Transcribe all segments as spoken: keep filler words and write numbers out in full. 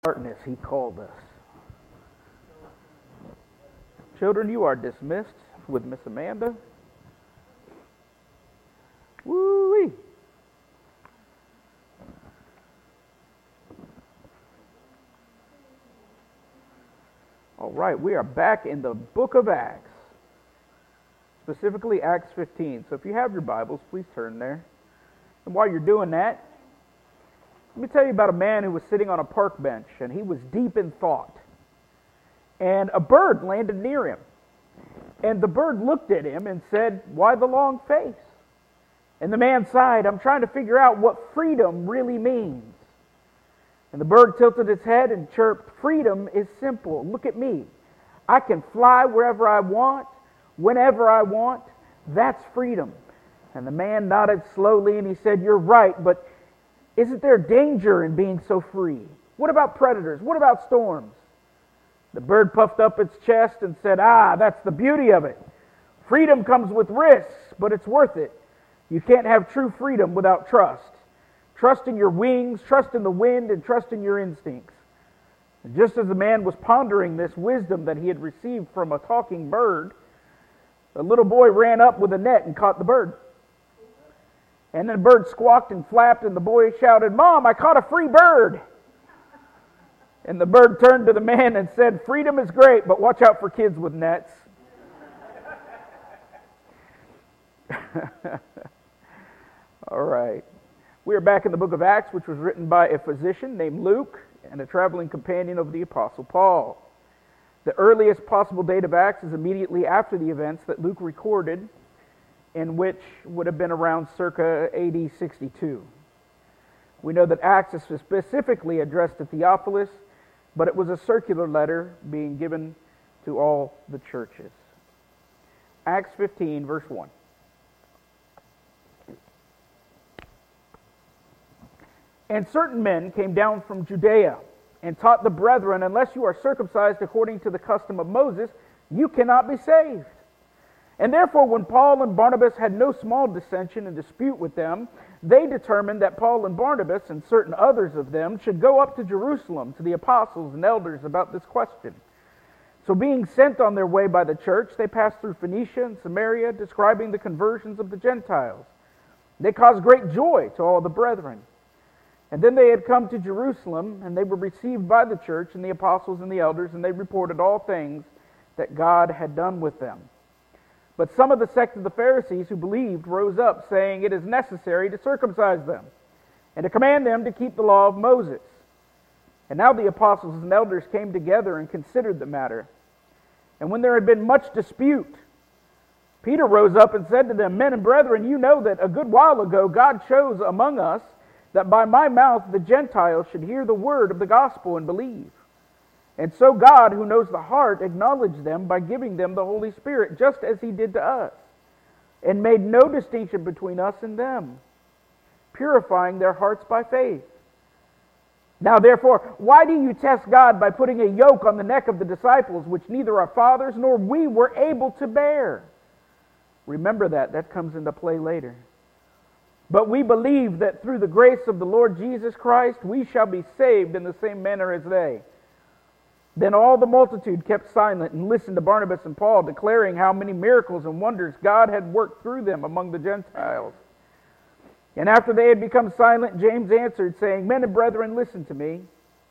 Darkness he called us. Children, you are dismissed with Miss Amanda. Woo-wee. All right, we are back in the book of Acts, specifically Acts fifteen. So if you have your Bibles, please turn there. And while you're doing that, let me tell you about a man who was sitting on a park bench, and he was deep in thought. And a bird landed near him. And the bird looked at him and said, "Why the long face?" And the man sighed, "I'm trying to figure out what freedom really means." And the bird tilted its head and chirped, "Freedom is simple. Look at me. I can fly wherever I want, whenever I want. That's freedom." And the man nodded slowly and he said, "You're right, but isn't there danger in being so free? What about predators? What about storms?" The bird puffed up its chest and said, "Ah, that's the beauty of it. Freedom comes with risks, but it's worth it. You can't have true freedom without trust. Trust in your wings, trust in the wind, and trust in your instincts." And just as the man was pondering this wisdom that he had received from a talking bird, the little boy ran up with a net and caught the bird. And then the bird squawked and flapped, and the boy shouted, "Mom, I caught a free bird." And the bird turned to the man and said, "Freedom is great, but watch out for kids with nets." All right. We are back in the book of Acts, which was written by a physician named Luke and a traveling companion of the Apostle Paul. The earliest possible date of Acts is immediately after the events that Luke recorded, in which would have been around circa A D sixty-two. We know that Acts is specifically addressed to Theophilus, but it was a circular letter being given to all the churches. Acts fifteen, verse one. "And certain men came down from Judea and taught the brethren, unless you are circumcised according to the custom of Moses, you cannot be saved. And therefore, when Paul and Barnabas had no small dissension and dispute with them, they determined that Paul and Barnabas and certain others of them should go up to Jerusalem to the apostles and elders about this question. So being sent on their way by the church, they passed through Phoenicia and Samaria, describing the conversions of the Gentiles. They caused great joy to all the brethren. And then they had come to Jerusalem, and they were received by the church and the apostles and the elders, and they reported all things that God had done with them. But some of the sect of the Pharisees who believed rose up, saying, 'It is necessary to circumcise them, and to command them to keep the law of Moses.' And now the apostles and elders came together and considered the matter. And when there had been much dispute, Peter rose up and said to them, 'Men and brethren, you know that a good while ago God chose among us that by my mouth the Gentiles should hear the word of the gospel and believe. And so God, who knows the heart, acknowledged them by giving them the Holy Spirit, just as He did to us, and made no distinction between us and them, purifying their hearts by faith. Now therefore, why do you test God by putting a yoke on the neck of the disciples, which neither our fathers nor we were able to bear?'" Remember that. That comes into play later. "But we believe that through the grace of the Lord Jesus Christ, we shall be saved in the same manner as they." Then all the multitude kept silent and listened to Barnabas and Paul, declaring how many miracles and wonders God had worked through them among the Gentiles. And after they had become silent, James answered, saying, "Men and brethren, listen to me.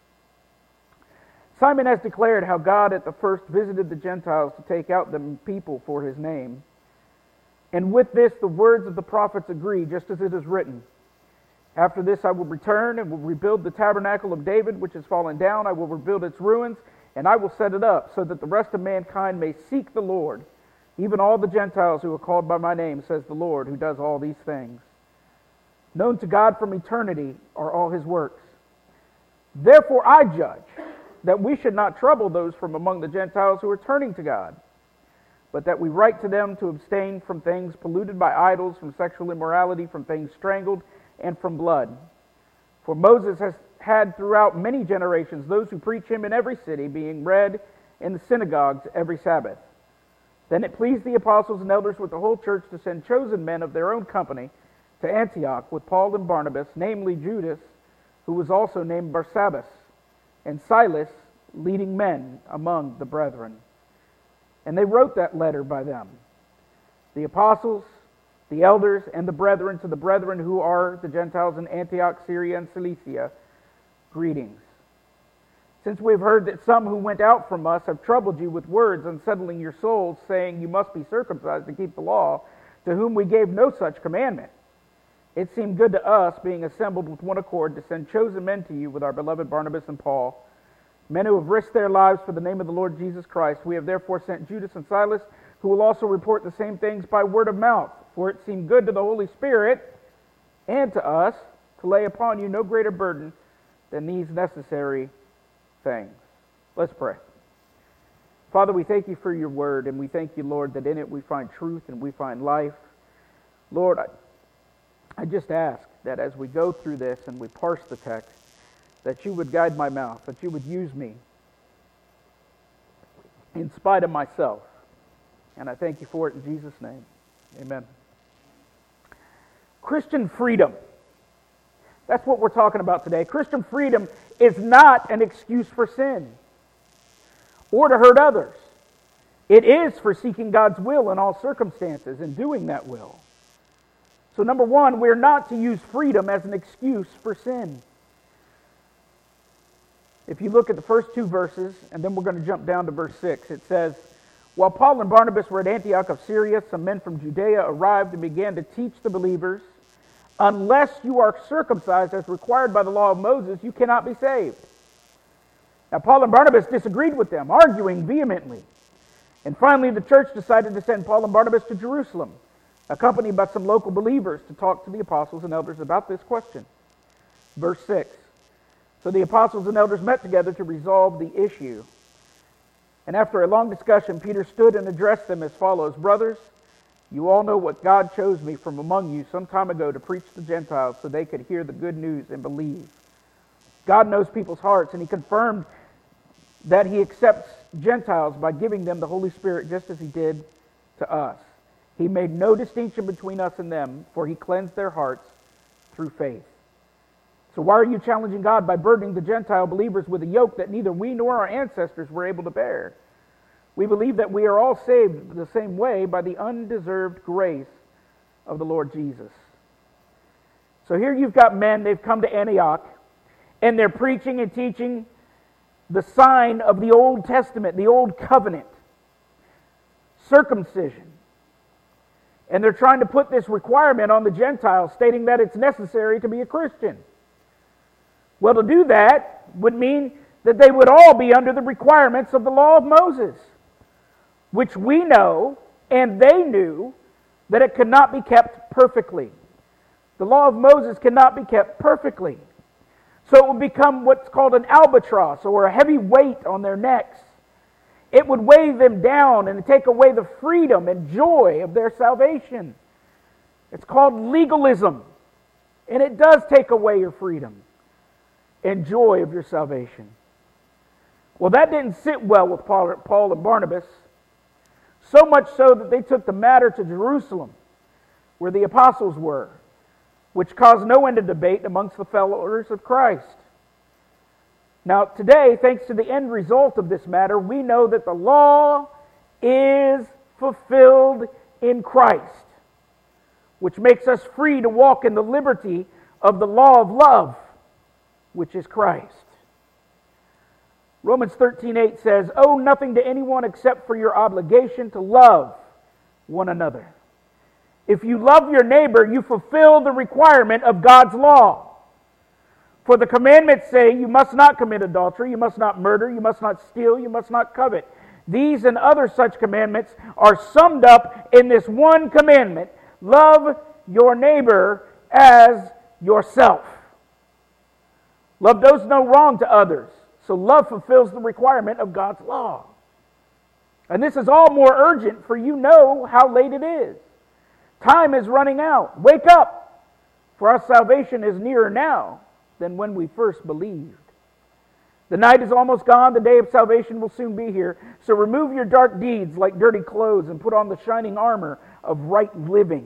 Simon has declared how God at the first visited the Gentiles to take out the people for His name. And with this the words of the prophets agree, just as it is written, 'After this I will return and will rebuild the tabernacle of David, which has fallen down. I will rebuild its ruins, and I will set it up, so that the rest of mankind may seek the Lord, even all the Gentiles who are called by my name, says the Lord, who does all these things. Known to God from eternity are all His works. Therefore I judge that we should not trouble those from among the Gentiles who are turning to God, but that we write to them to abstain from things polluted by idols, from sexual immorality, from things strangled, and from blood. For Moses has had throughout many generations those who preach Him in every city, being read in the synagogues every Sabbath. Then it pleased the apostles and elders with the whole church to send chosen men of their own company to Antioch with Paul and Barnabas, namely Judas, who was also named Barsabbas, and Silas leading men among the brethren. And they wrote that letter by them, the apostles, the elders, and the brethren, to the brethren who are the Gentiles in Antioch, Syria, and Cilicia, greetings. Since we have heard that some who went out from us have troubled you with words, unsettling your souls, saying you must be circumcised to keep the law, to whom we gave no such commandment, it seemed good to us, being assembled with one accord, to send chosen men to you with our beloved Barnabas and Paul, men who have risked their lives for the name of the Lord Jesus Christ. We have therefore sent Judas and Silas, who will also report the same things by word of mouth. For it seemed good to the Holy Spirit and to us to lay upon you no greater burden than these necessary things. Let's pray. Father, we thank you for your word, and we thank you, Lord, that in it we find truth and we find life. Lord, I, I just ask that as we go through this and we parse the text, that you would guide my mouth, that you would use me in spite of myself. And I thank you for it in Jesus' name. Amen. Christian freedom. That's what we're talking about today. Christian freedom is not an excuse for sin or to hurt others. It is for seeking God's will in all circumstances and doing that will. So number one, we're not to use freedom as an excuse for sin. If you look at the first two verses, and then we're going to jump down to verse six, it says, while Paul and Barnabas were at Antioch of Syria, some men from Judea arrived and began to teach the believers, unless you are circumcised as required by the law of Moses, you cannot be saved. Now Paul and Barnabas disagreed with them, arguing vehemently. And finally the church decided to send Paul and Barnabas to Jerusalem, accompanied by some local believers, to talk to the apostles and elders about this question. Verse six. So the apostles and elders met together to resolve the issue. And after a long discussion, Peter stood and addressed them as follows. Brothers, you all know what God chose me from among you some time ago to preach to Gentiles so they could hear the good news and believe. God knows people's hearts, and he confirmed that he accepts Gentiles by giving them the Holy Spirit just as he did to us. He made no distinction between us and them, for he cleansed their hearts through faith. So why are you challenging God by burdening the Gentile believers with a yoke that neither we nor our ancestors were able to bear? We believe that we are all saved the same way by the undeserved grace of the Lord Jesus. So here you've got men, they've come to Antioch, and they're preaching and teaching the sign of the Old Testament, the Old Covenant, circumcision. And they're trying to put this requirement on the Gentiles, stating that it's necessary to be a Christian. Well, to do that would mean that they would all be under the requirements of the law of Moses, which we know, and they knew, that it could not be kept perfectly. The law of Moses cannot be kept perfectly. So it would become what's called an albatross, or a heavy weight on their necks. It would weigh them down and take away the freedom and joy of their salvation. It's called legalism, and it does take away your freedom and joy of your salvation. Well, that didn't sit well with Paul, Paul and Barnabas, so much so that they took the matter to Jerusalem, where the apostles were, which caused no end of debate amongst the followers of Christ. Now, today, thanks to the end result of this matter, we know that the law is fulfilled in Christ, which makes us free to walk in the liberty of the law of love, which is Christ. Romans thirteen eight says, owe nothing to anyone except for your obligation to love one another. If you love your neighbor, you fulfill the requirement of God's law. For the commandments say you must not commit adultery, you must not murder, you must not steal, you must not covet. These and other such commandments are summed up in this one commandment: love your neighbor as yourself. Love does no wrong to others, so love fulfills the requirement of God's law. And this is all more urgent, for you know how late it is. Time is running out. Wake up, for our salvation is nearer now than when we first believed. The night is almost gone, the day of salvation will soon be here. So remove your dark deeds like dirty clothes and put on the shining armor of right living.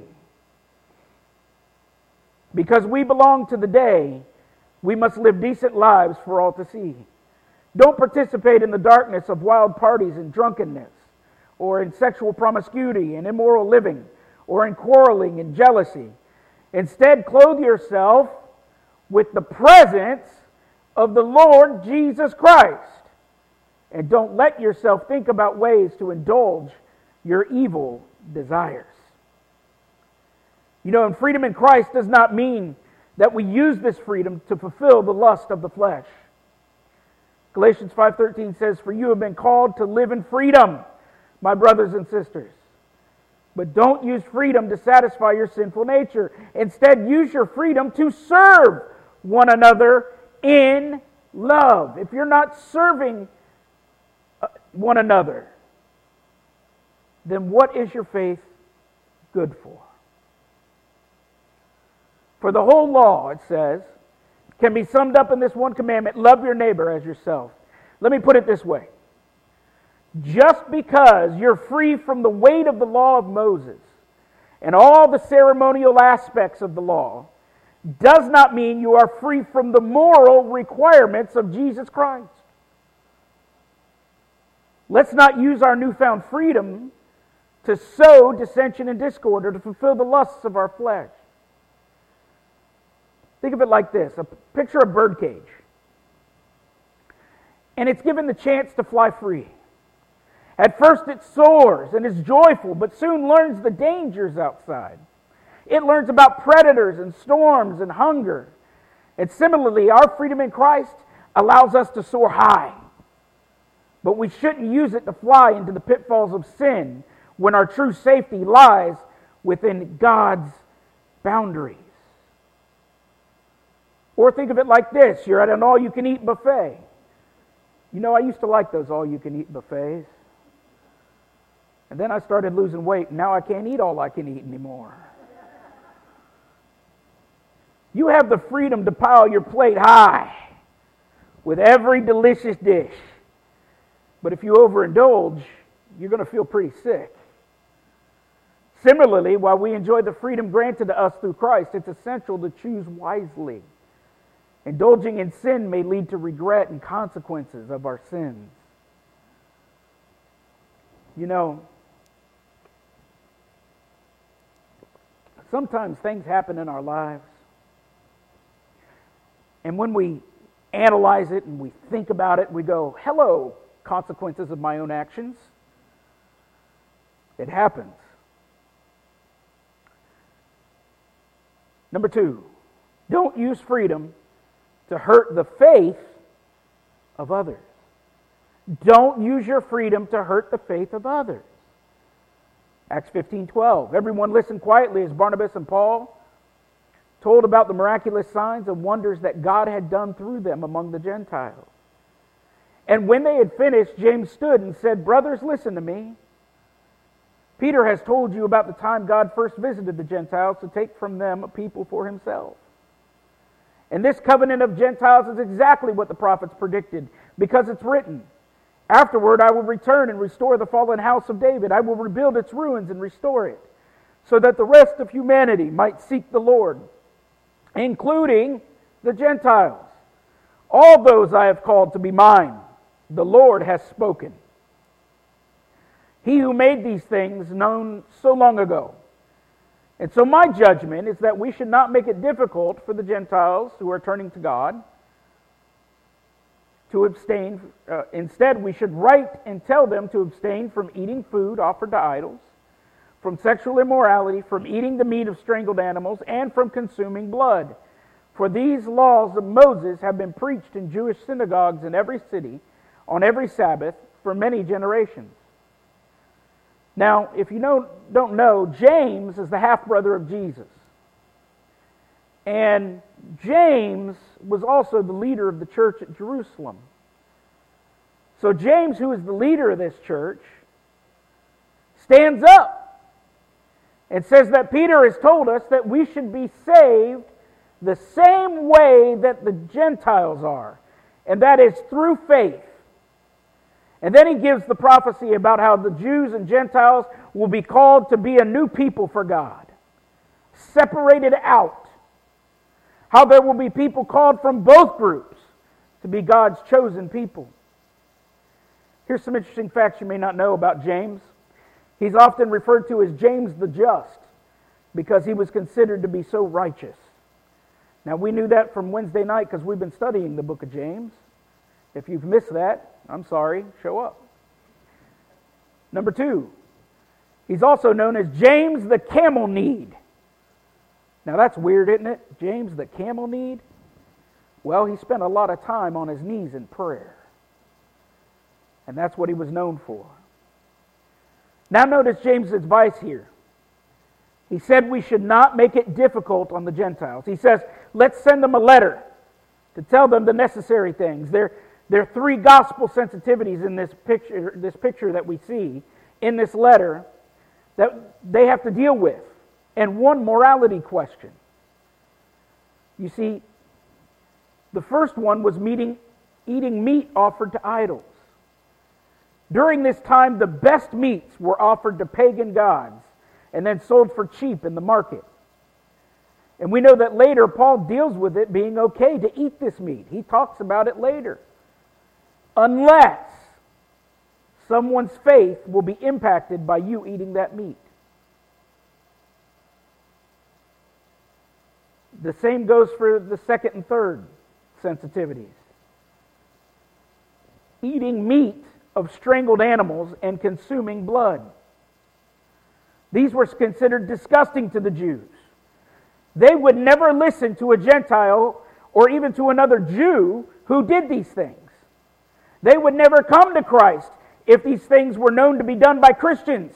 Because we belong to the day, we must live decent lives for all to see. Don't participate in the darkness of wild parties and drunkenness, or in sexual promiscuity and immoral living, or in quarreling and jealousy. Instead, clothe yourself with the presence of the Lord Jesus Christ. And don't let yourself think about ways to indulge your evil desires. You know, and freedom in Christ does not mean that we use this freedom to fulfill the lust of the flesh. Galatians five thirteen says, "For you have been called to live in freedom, my brothers and sisters. But don't use freedom to satisfy your sinful nature. Instead, use your freedom to serve one another in love." If you're not serving one another, then what is your faith good for? For the whole law, it says, can be summed up in this one commandment: love your neighbor as yourself. Let me put it this way. Just because you're free from the weight of the law of Moses and all the ceremonial aspects of the law does not mean you are free from the moral requirements of Jesus Christ. Let's not use our newfound freedom to sow dissension and discord or to fulfill the lusts of our flesh. Think of it like this. A picture a birdcage. And it's given the chance to fly free. At first it soars and is joyful, but soon learns the dangers outside. It learns about predators and storms and hunger. And similarly, our freedom in Christ allows us to soar high. But we shouldn't use it to fly into the pitfalls of sin when our true safety lies within God's boundaries. Or think of it like this. You're at an all-you-can-eat buffet. You know, I used to like those all-you-can-eat buffets. And then I started losing weight, and now I can't eat all I can eat anymore. You have the freedom to pile your plate high with every delicious dish. But if you overindulge, you're going to feel pretty sick. Similarly, while we enjoy the freedom granted to us through Christ, it's essential to choose wisely. Indulging in sin may lead to regret and consequences of our sins. You know, sometimes things happen in our lives, and when we analyze it and we think about it, we go, hello, consequences of my own actions. It happens. Number two, don't use freedom to hurt the faith of others. Don't use your freedom to hurt the faith of others. Acts fifteen twelve. Everyone listened quietly as Barnabas and Paul told about the miraculous signs and wonders that God had done through them among the Gentiles. And when they had finished, James stood and said, "Brothers, listen to me. Peter has told you about the time God first visited the Gentiles to take from them a people for himself. And this covenant of Gentiles is exactly what the prophets predicted, because it's written, 'Afterward I will return and restore the fallen house of David. I will rebuild its ruins and restore it, so that the rest of humanity might seek the Lord, including the Gentiles. All those I have called to be mine, the Lord has spoken. He who made these things known so long ago.' And so my judgment is that we should not make it difficult for the Gentiles who are turning to God to abstain. Uh, instead, we should write and tell them to abstain from eating food offered to idols, from sexual immorality, from eating the meat of strangled animals, and from consuming blood. For these laws of Moses have been preached in Jewish synagogues in every city on every Sabbath for many generations." Now, if you know, don't know, James is the half-brother of Jesus. And James was also the leader of the church at Jerusalem. So James, who is the leader of this church, stands up and says that Peter has told us that we should be saved the same way that the Gentiles are, and that is through faith. And then he gives the prophecy about how the Jews and Gentiles will be called to be a new people for God, separated out. How there will be people called from both groups to be God's chosen people. Here's some interesting facts you may not know about James. He's often referred to as James the Just because he was considered to be so righteous. Now, we knew that from Wednesday night because we've been studying the book of James. If you've missed that, I'm sorry, show up. Number two, he's also known as James the Camel-Kneed. Now, that's weird, isn't it? James the Camel-Kneed? Well, he spent a lot of time on his knees in prayer. And that's what he was known for. Now notice James' advice here. He said we should not make it difficult on the Gentiles. He says, let's send them a letter to tell them the necessary things. There, there are three gospel sensitivities in this picture, this picture that we see in this letter that they have to deal with. And one morality question. You see, the first one was meeting, eating meat offered to idols. During this time, the best meats were offered to pagan gods and then sold for cheap in the market. And we know that later Paul deals with it being okay to eat this meat. He talks about it later. Unless someone's faith will be impacted by you eating that meat. The same goes for the second and third sensitivities. Eating meat of strangled animals and consuming blood. These were considered disgusting to the Jews. They would never listen to a Gentile or even to another Jew who did these things. They would never come to Christ if these things were known to be done by Christians.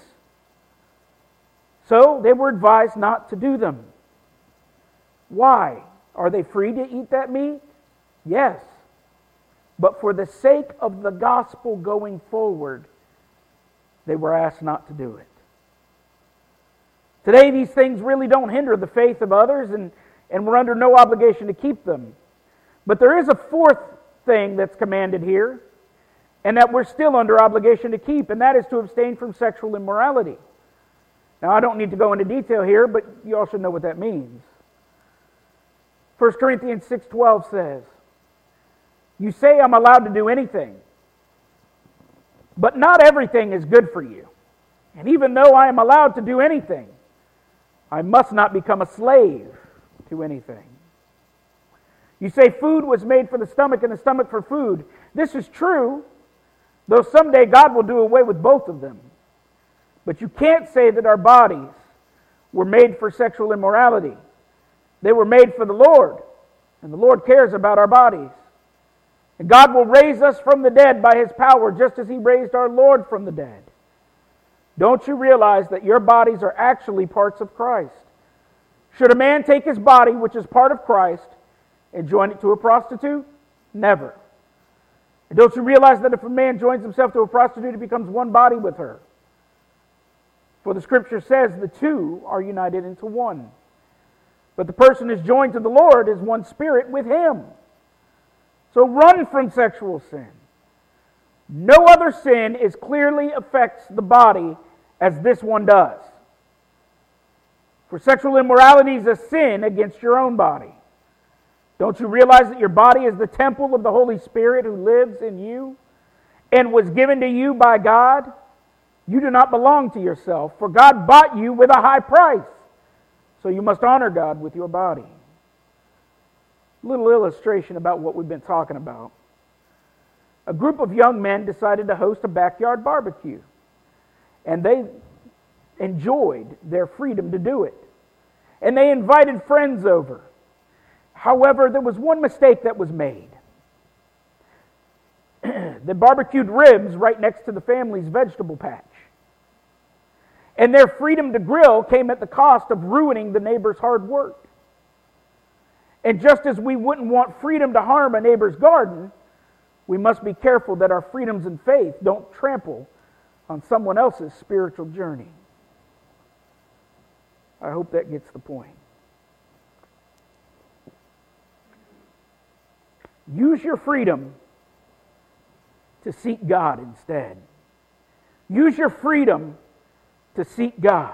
So they were advised not to do them. Why? Are they free to eat that meat? Yes. But for the sake of the gospel going forward, they were asked not to do it. Today, these things really don't hinder the faith of others, and, and we're under no obligation to keep them. But there is a fourth thing that's commanded here, and that we're still under obligation to keep, and that is to abstain from sexual immorality. Now, I don't need to go into detail here, but you all should know what that means. First Corinthians six twelve says, you say I'm allowed to do anything, but not everything is good for you. And even though I am allowed to do anything, I must not become a slave to anything. You say food was made for the stomach and the stomach for food. This is true, though someday God will do away with both of them. But you can't say that our bodies were made for sexual immorality. They were made for the Lord, and the Lord cares about our bodies. And God will raise us from the dead by His power, just as He raised our Lord from the dead. Don't you realize that your bodies are actually parts of Christ? Should a man take his body, which is part of Christ, and join it to a prostitute? Never. And don't you realize that if a man joins himself to a prostitute, he becomes one body with her? For the Scripture says the two are united into one. But the person is joined to the Lord as one spirit with Him. So run from sexual sin. No other sin as clearly affects the body as this one does. For sexual immorality is a sin against your own body. Don't you realize that your body is the temple of the Holy Spirit who lives in you and was given to you by God? You do not belong to yourself, for God bought you with a high price. So you must honor God with your body. A little illustration about what we've been talking about. A group of young men decided to host a backyard barbecue. And they enjoyed their freedom to do it. And they invited friends over. However, there was one mistake that was made. They barbecued ribs right next to the family's vegetable patch. And their freedom to grill came at the cost of ruining the neighbor's hard work. And just as we wouldn't want freedom to harm a neighbor's garden, we must be careful that our freedoms in faith don't trample on someone else's spiritual journey. I hope that gets the point. Use your freedom to seek God instead. Use your freedom to seek God.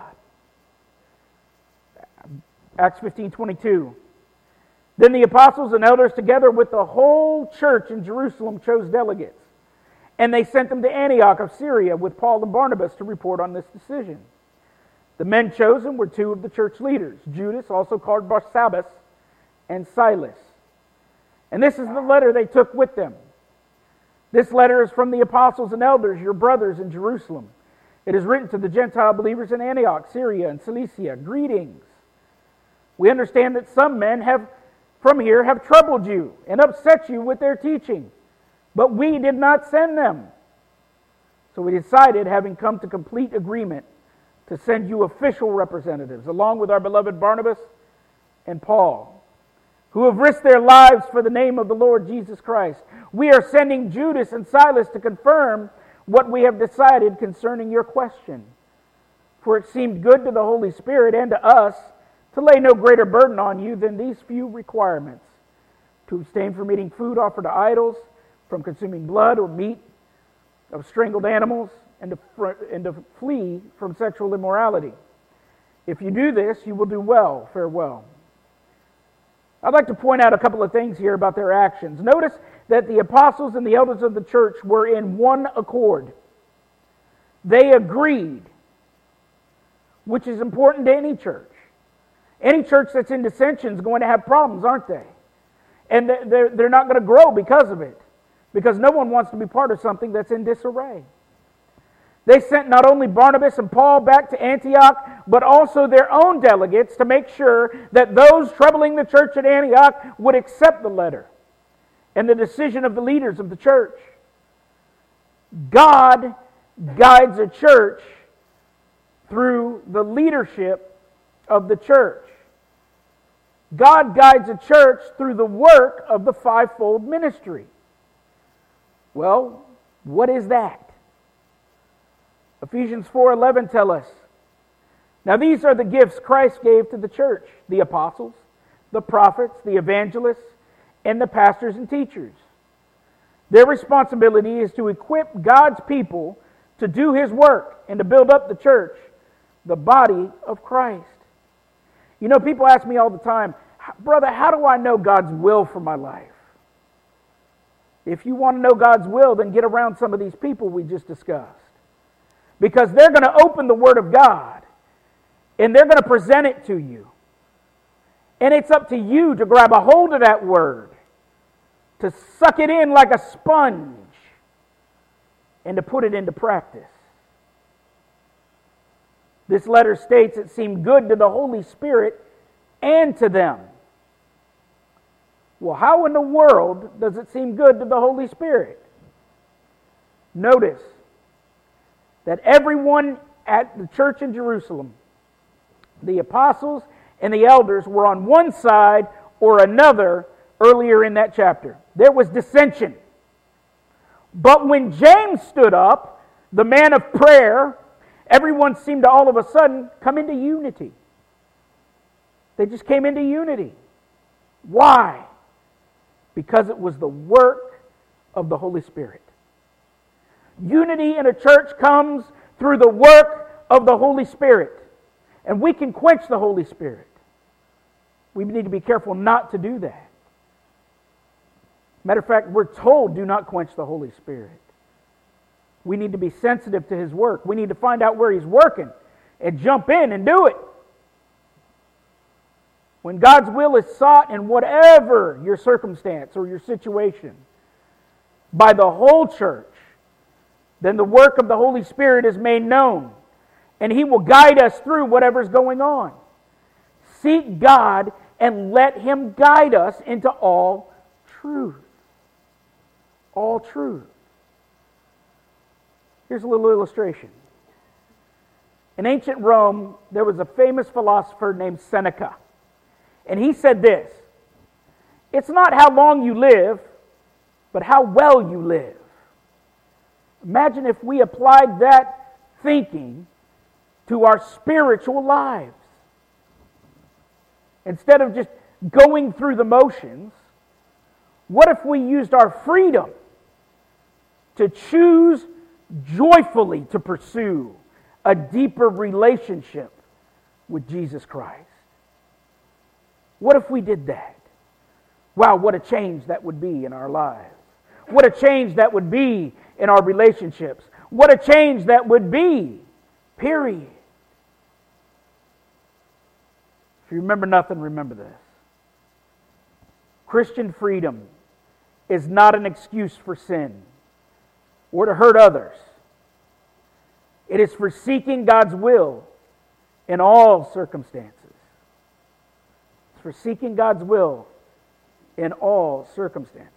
Acts fifteen twenty-two. Then the apostles and elders, together with the whole church in Jerusalem, chose delegates And they sent them to Antioch of Syria with Paul and Barnabas to report on this decision. The men chosen were two of the church leaders, Judas, also called Barsabbas, and Silas. And this is the letter they took with them. This letter is from the apostles and elders, your brothers in Jerusalem. It is written to the Gentile believers in Antioch, Syria, and Cilicia. Greetings. We understand that some men have from here have troubled you and upset you with their teaching, but we did not send them. So we decided, having come to complete agreement, to send you official representatives, along with our beloved Barnabas and Paul, who have risked their lives for the name of the Lord Jesus Christ. We are sending Judas and Silas to confirm what we have decided concerning your question. For it seemed good to the Holy Spirit and to us to lay no greater burden on you than these few requirements: to abstain from eating food offered to idols, from consuming blood or meat of strangled animals, and to, fr- and to flee from sexual immorality. If you do this, you will do well. Farewell. I'd like to point out a couple of things here about their actions. Notice that the apostles and the elders of the church were in one accord. They agreed, which is important to any church. Any church that's in dissension is going to have problems, aren't they? And they're, they're not going to grow because of it, because no one wants to be part of something that's in disarray. They sent not only Barnabas and Paul back to Antioch, but also their own delegates to make sure that those troubling the church at Antioch would accept the letter and the decision of the leaders of the church. God guides a church through the leadership of the church. God guides a church through the work of the fivefold ministry. Well, what is that? Ephesians four eleven tell us, now these are the gifts Christ gave to the church: the apostles, the prophets, the evangelists, and the pastors and teachers. Their responsibility is to equip God's people to do His work and to build up the church, the body of Christ. You know, people ask me all the time, brother, how do I know God's will for my life? If you want to know God's will, then get around some of these people we just discussed. Because they're going to open the Word of God and they're going to present it to you. And it's up to you to grab a hold of that Word, to suck it in like a sponge, and to put it into practice. This letter states it seemed good to the Holy Spirit and to them. Well, how in the world does it seem good to the Holy Spirit? Notice that everyone at the church in Jerusalem, the apostles and the elders, were on one side or another earlier in that chapter. There was dissension. But when James stood up, the man of prayer, everyone seemed to all of a sudden come into unity. They just came into unity. Why? Because it was the work of the Holy Spirit. Unity in a church comes through the work of the Holy Spirit. And we can quench the Holy Spirit. We need to be careful not to do that. Matter of fact, we're told, do not quench the Holy Spirit. We need to be sensitive to His work. We need to find out where He's working and jump in and do it. When God's will is sought in whatever your circumstance or your situation by the whole church, then the work of the Holy Spirit is made known, and He will guide us through whatever's going on. Seek God and let Him guide us into all truth. All truth. Here's a little illustration. In ancient Rome, there was a famous philosopher named Seneca. And he said this: it's not how long you live, but how well you live. Imagine if we applied that thinking to our spiritual lives. Instead of just going through the motions, what if we used our freedom to choose joyfully to pursue a deeper relationship with Jesus Christ? What if we did that? Wow, what a change that would be in our lives. What a change that would be in our relationships. What a change that would be. Period. If you remember nothing, remember this. Christian freedom is not an excuse for sin or to hurt others. It is for seeking God's will in all circumstances. It's for seeking God's will in all circumstances.